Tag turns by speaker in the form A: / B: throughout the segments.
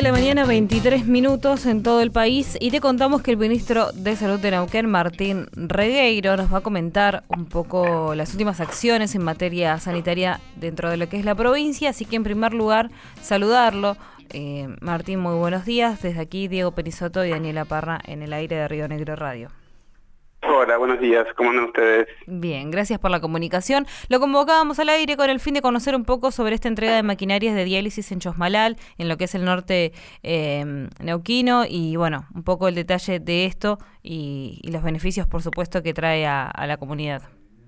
A: la mañana, 23 minutos en todo el país, y te contamos que el ministro de Salud de Neuquén, Martín Regueiro, nos va a comentar un poco las últimas acciones en materia sanitaria dentro de lo que es la provincia, así que en primer lugar saludarlo. Martín, muy buenos días. Desde aquí Diego Perisotto y Daniela Parra en el aire de Río Negro Radio.
B: Hola, buenos días. ¿Cómo andan ustedes?
A: Bien, gracias por la comunicación. Lo convocábamos al aire con el fin de conocer un poco sobre esta entrega de maquinarias de diálisis en Chosmalal, en lo que es el norte neuquino, y bueno, un poco el detalle de esto y los beneficios, por supuesto, que trae a la comunidad.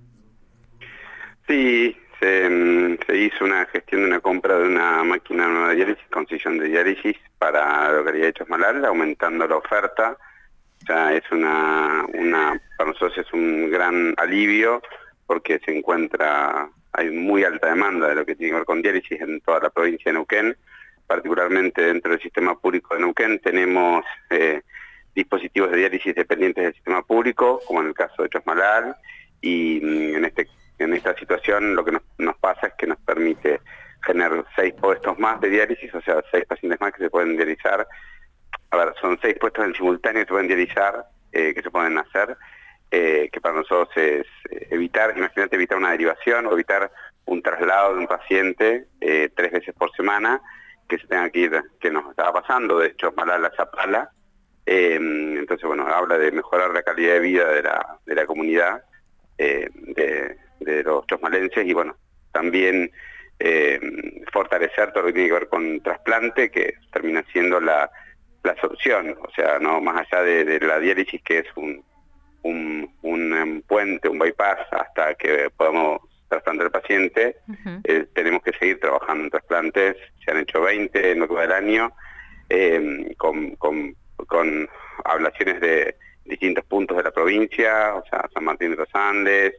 B: Sí, se hizo una gestión de una compra de una máquina nueva de diálisis con sillón de diálisis para la localidad de Chosmalal, aumentando la oferta. O sea, es para nosotros es un gran alivio porque hay muy alta demanda de lo que tiene que ver con diálisis en toda la provincia de Neuquén, particularmente dentro del sistema público de Neuquén. Tenemos dispositivos de diálisis dependientes del sistema público, como en el caso de Chosmalal, y en esta situación lo que nos pasa es que nos permite generar 6 puestos más de diálisis, o sea, 6 pacientes más que se pueden dializar. A ver, son 6 puestos en simultáneo que se pueden dializar, que se pueden hacer, que para nosotros es imagínate evitar una derivación o evitar un traslado de un paciente 3 veces por semana, que se tenga que ir, que nos estaba pasando, de hecho, Chosmalal a Zapala. Entonces, bueno, habla de mejorar la calidad de vida de la comunidad, de los chosmalenses, y bueno, también fortalecer todo lo que tiene que ver con trasplante, que termina siendo la solución, o sea, no más allá de la diálisis, que es un puente, un bypass hasta que podamos trasplantar al paciente. Tenemos que seguir trabajando en trasplantes. Se han hecho 20 en lo que va del año, con ablaciones de distintos puntos de la provincia, o sea, San Martín de los Andes,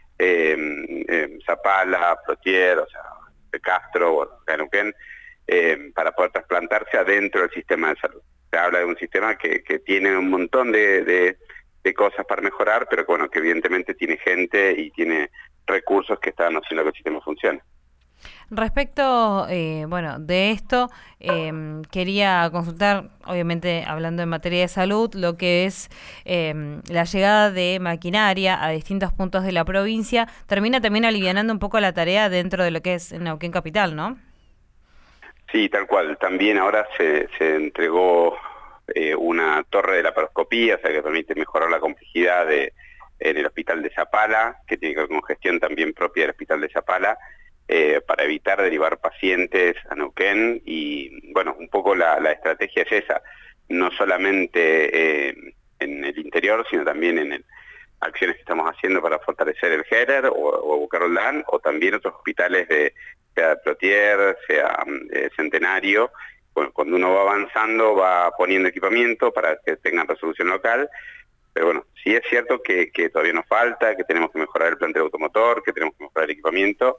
B: Zapala, Plotier, o sea, de Castro, bueno, Neuquén, para poder trasplantarse adentro del sistema de salud. Se habla de un sistema que tiene un montón de cosas para mejorar, pero que, bueno, que evidentemente tiene gente y tiene recursos que están haciendo que el sistema funcione.
A: Respecto, de esto, quería consultar, obviamente hablando en materia de salud, lo que es la llegada de maquinaria a distintos puntos de la provincia, termina también alivianando un poco la tarea dentro de lo que es Neuquén Capital, ¿no?
B: Sí, tal cual. También ahora se entregó una torre de laparoscopía, o sea, que permite mejorar la complejidad en el hospital de Zapala, que tiene que ver con gestión también propia del hospital de Zapala, para evitar derivar pacientes a Neuquén. Y bueno, un poco la estrategia es esa, no solamente en el interior, sino también en acciones que estamos haciendo para fortalecer el Herer o Bucaroldán, o también otros hospitales sea Plotier, sea Centenario. Bueno, cuando uno va avanzando va poniendo equipamiento para que tengan resolución local, pero bueno, sí es cierto que todavía nos falta, que tenemos que mejorar el plantel automotor, que tenemos que mejorar el equipamiento.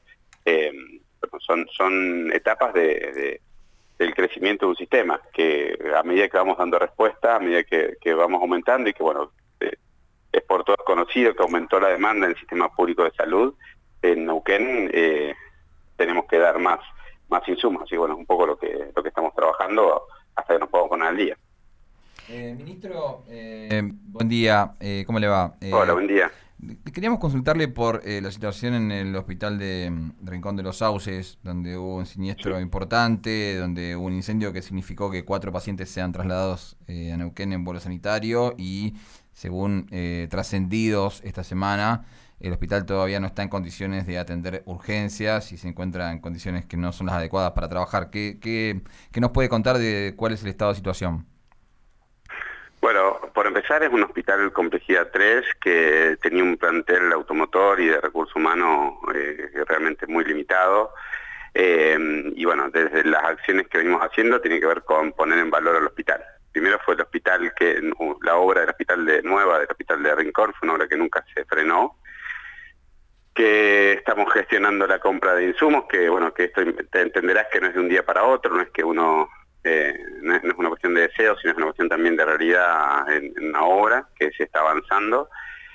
B: Son etapas del crecimiento de un sistema, que a medida que vamos dando respuesta, a medida que vamos aumentando, y que bueno, es por todos conocido que aumentó la demanda en el sistema público de salud en Neuquén. Tenemos que dar más insumos, así bueno, es un poco lo que estamos trabajando hasta que nos podamos poner al día.
C: Ministro, buen día, ¿cómo le va?
B: Hola, buen día.
C: Queríamos consultarle por la situación en el hospital de Rincón de los Sauces, donde hubo un siniestro importante, donde hubo un incendio que significó que 4 pacientes sean trasladados a Neuquén en vuelo sanitario, y según trascendidos esta semana, el hospital todavía no está en condiciones de atender urgencias y se encuentra en condiciones que no son las adecuadas para trabajar. ¿Qué nos puede contar de cuál es el estado de situación?
B: Bueno, por empezar, es un hospital complejidad 3 que tenía un plantel automotor y de recursos humanos realmente muy limitado. Y bueno, desde las acciones que venimos haciendo tiene que ver con poner en valor al hospital. Primero fue el hospital la obra del hospital del hospital de Rincón, fue una obra que nunca se frenó, que estamos gestionando la compra de insumos, que bueno, que esto te entenderás que no es de un día para otro, no es que uno no es una cuestión de deseo, sino es una cuestión también de realidad en una obra que se está avanzando.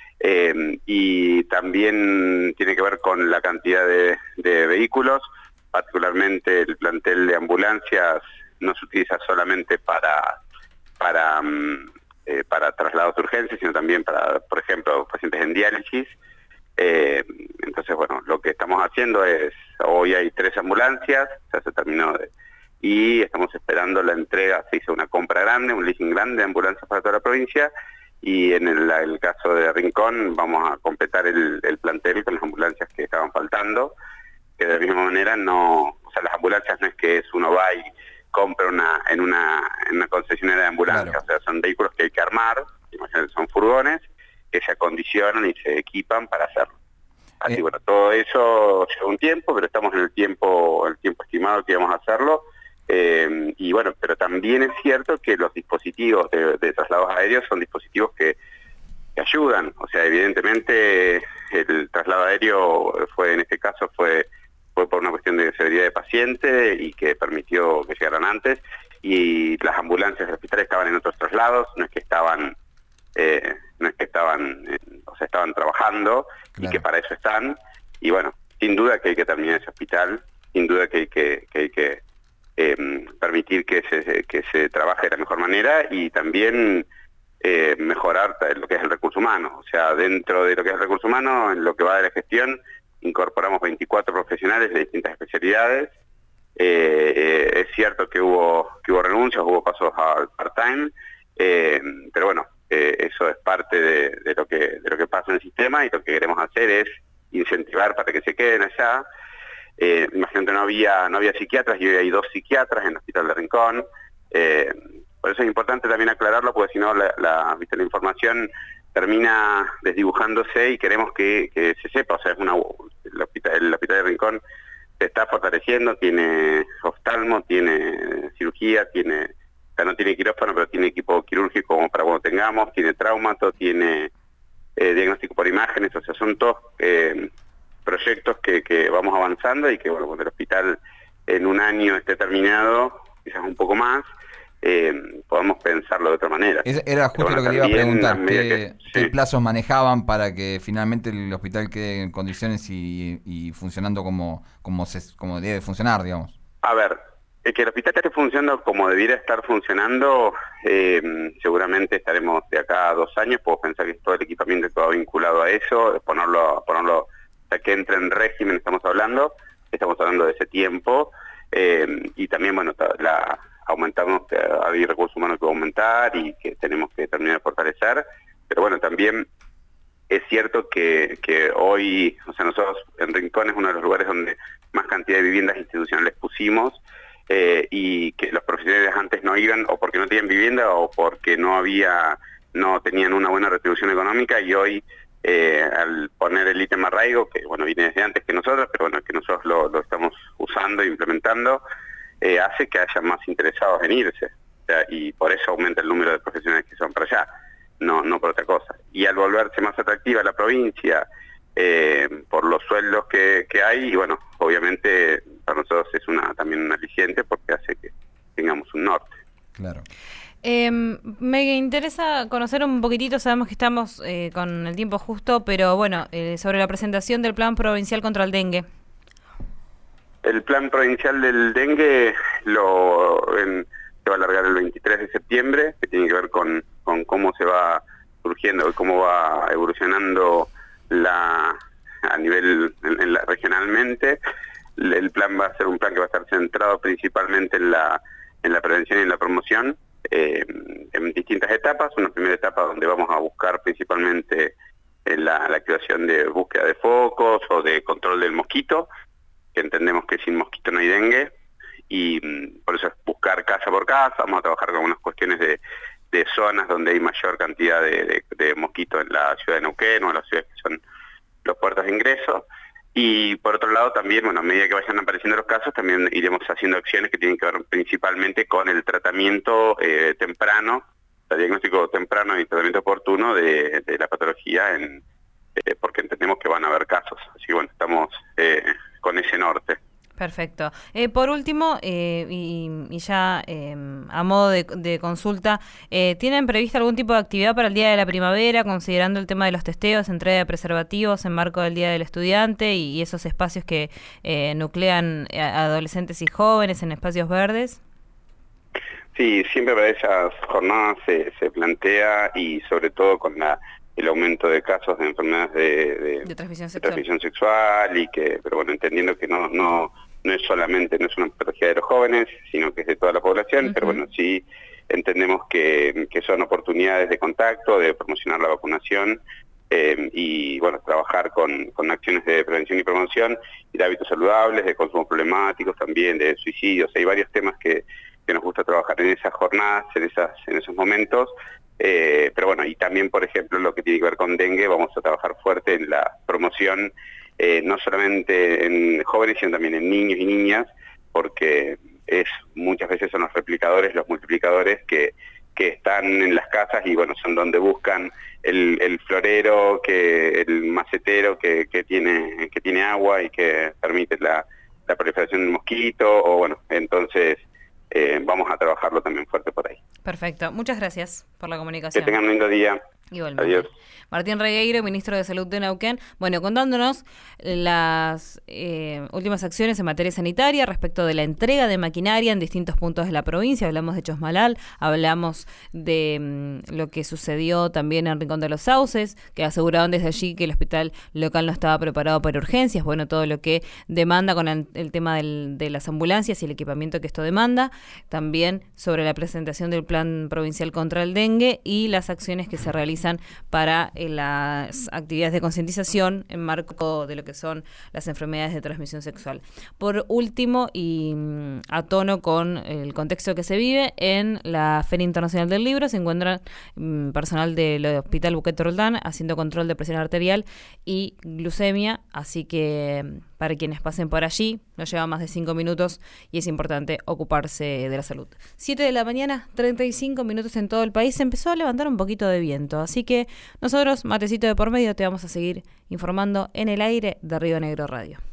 B: Y también tiene que ver con la cantidad de vehículos, particularmente el plantel de ambulancias no se utiliza solamente para traslados de urgencia, sino también para, por ejemplo, pacientes en diálisis. Entonces, bueno, lo que estamos haciendo es, hoy hay 3 ambulancias, ya se terminó y estamos esperando la entrega. Se hizo una compra grande, un leasing grande de ambulancias para toda la provincia, y en el caso de Rincón vamos a completar el plantel con las ambulancias que estaban faltando, que de la misma manera las ambulancias no es que uno va y compra en una concesionaria de ambulancias, claro. O sea, son vehículos que hay que armar, imagínate, son furgones que se acondicionan y se equipan para hacerlo. Así bueno, todo eso lleva un tiempo, pero estamos en el tiempo estimado que íbamos a hacerlo. Y bueno, pero también es cierto que los dispositivos de traslados aéreos son dispositivos que ayudan. O sea, evidentemente el traslado aéreo en este caso fue por una cuestión de seguridad de paciente y que permitió que llegaran antes, y las ambulancias del hospital estaban en otros traslados, no es que estaban estaban trabajando, claro. Y que para eso están. Y bueno, sin duda que hay que terminar ese hospital, sin duda que hay que permitir que se trabaje de la mejor manera, y también mejorar lo que es el recurso humano. O sea, dentro de lo que es el recurso humano, en lo que va de la gestión, incorporamos 24 profesionales de distintas especialidades. Es cierto que hubo renuncias, hubo pasos al part-time, pero bueno, eso es parte de lo que pasa en el sistema, y lo que queremos hacer es incentivar para que se queden allá. Imagínate, no había psiquiatras, y hoy hay 2 psiquiatras en el Hospital de Rincón. Por eso es importante también aclararlo, porque si no la información termina desdibujándose, y queremos que se sepa. O sea, el hospital de Rincón se está fortaleciendo, tiene oftalmo, tiene cirugía, no tiene quirófano, pero tiene equipo quirúrgico como para cuando tengamos, tiene traumato, tiene diagnóstico por imágenes. O sea, son todos proyectos que vamos avanzando, y que bueno, cuando el hospital en un año esté terminado, quizás un poco más, podamos pensarlo de otra manera.
C: Era justo bueno, lo que le iba a preguntar, ¿qué plazos manejaban para que finalmente el hospital quede en condiciones y funcionando como debe funcionar, digamos?
B: A ver, que el hospital esté funcionando como debiera estar funcionando, seguramente estaremos de acá a 2 años. Puedo pensar que todo el equipamiento que va vinculado a eso, ponerlo o sea, que entre en régimen, estamos hablando de ese tiempo, y también, bueno, aumentamos, hay recursos humanos que aumentar y que tenemos que terminar de fortalecer, pero bueno, también es cierto que hoy, o sea, nosotros en Rincón es uno de los lugares donde más cantidad de viviendas institucionales pusimos, y que los profesionales antes no iban, o porque no tenían vivienda, o porque no tenían una buena retribución económica, y hoy al poner el ítem arraigo, que bueno, viene desde antes que nosotros, pero bueno, que nosotros lo estamos usando e implementando, hace que haya más interesados en irse, o sea, y por eso aumenta el número de profesionales que son para allá, no por otra cosa. Y al volverse más atractiva la provincia, por los sueldos que hay, y bueno, obviamente para nosotros es también un aliciente, porque hace que tengamos un norte.
C: Claro.
A: Me interesa conocer un poquitito, sabemos que estamos con el tiempo justo, pero bueno, sobre la presentación del Plan Provincial contra el Dengue.
B: El Plan Provincial del Dengue se va a alargar el 23 de septiembre, que tiene que ver con cómo se va surgiendo, cómo va evolucionando a nivel regionalmente. El plan va a ser un plan que va a estar centrado principalmente en la prevención y en la promoción, en distintas etapas. Una primera etapa donde vamos a buscar principalmente la activación de búsqueda de focos o de control del mosquito, que entendemos que sin mosquito no hay dengue, y por eso es buscar casa por casa. Vamos a trabajar con algunas cuestiones de zonas donde hay mayor cantidad de mosquitos en la ciudad de Neuquén, o en las ciudades que son los puertos de ingreso. Y por otro lado también, bueno, a medida que vayan apareciendo los casos, también iremos haciendo acciones que tienen que ver principalmente con el tratamiento temprano, el diagnóstico temprano y tratamiento oportuno de la patología, porque entendemos que van a haber casos. Así que bueno, estamos con ese norte.
A: Perfecto. Por último, y ya a modo de consulta, ¿tienen prevista algún tipo de actividad para el Día de la Primavera, considerando el tema de los testeos, entrega de preservativos en marco del Día del Estudiante y esos espacios que nuclean a adolescentes y jóvenes en espacios verdes?
B: Sí, siempre para esas jornadas se plantea, y sobre todo con el aumento de casos de enfermedades
A: De transmisión
B: de
A: sexual.
B: transmisión sexual, pero bueno, entendiendo que no es solamente, no es una patología de los jóvenes, sino que es de toda la población, pero bueno, sí entendemos que son oportunidades de contacto, de promocionar la vacunación, y bueno, trabajar con acciones de prevención y promoción, y de hábitos saludables, de consumo problemáticos también, de suicidios. Hay varios temas que nos gusta trabajar en esas jornadas, en esos momentos, pero bueno, y también, por ejemplo, lo que tiene que ver con dengue, vamos a trabajar fuerte en la promoción, no solamente en jóvenes, sino también en niños y niñas, porque muchas veces son los replicadores, los multiplicadores que están en las casas, y bueno, son donde buscan el florero, el macetero que tiene agua y que permite la proliferación del mosquito, o bueno, entonces vamos a trabajarlo también fuerte por ahí.
A: Perfecto. Muchas gracias por la
B: Que
A: comunicación.
B: tengan un lindo día.
A: Igualmente.
B: Adiós.
A: Martín Regueiro, ministro de Salud de Neuquén, bueno, contándonos las últimas acciones en materia sanitaria respecto de la entrega de maquinaria en distintos puntos de la provincia. Hablamos de Chosmalal, hablamos de lo que sucedió también en Rincón de los Sauces, que aseguraban desde allí que el hospital local no estaba preparado para urgencias. Bueno, todo lo que demanda con el tema de las ambulancias y el equipamiento que esto demanda. También sobre la presentación del Plan Provincial contra el Dengue y las acciones que se realizan para las actividades de concientización en marco de lo que son las enfermedades de transmisión sexual. Por último, y a tono con el contexto que se vive, en la Feria Internacional del Libro se encuentra personal del Hospital Buquet Roldán haciendo control de presión arterial y glucemia, así que para quienes pasen por allí, no lleva más de 5 minutos y es importante ocuparse de la salud. 7 de la mañana, 35 minutos en todo el país. Se empezó a levantar un poquito de viento, así que nosotros, matecito de por medio, te vamos a seguir informando en el aire de Río Negro Radio.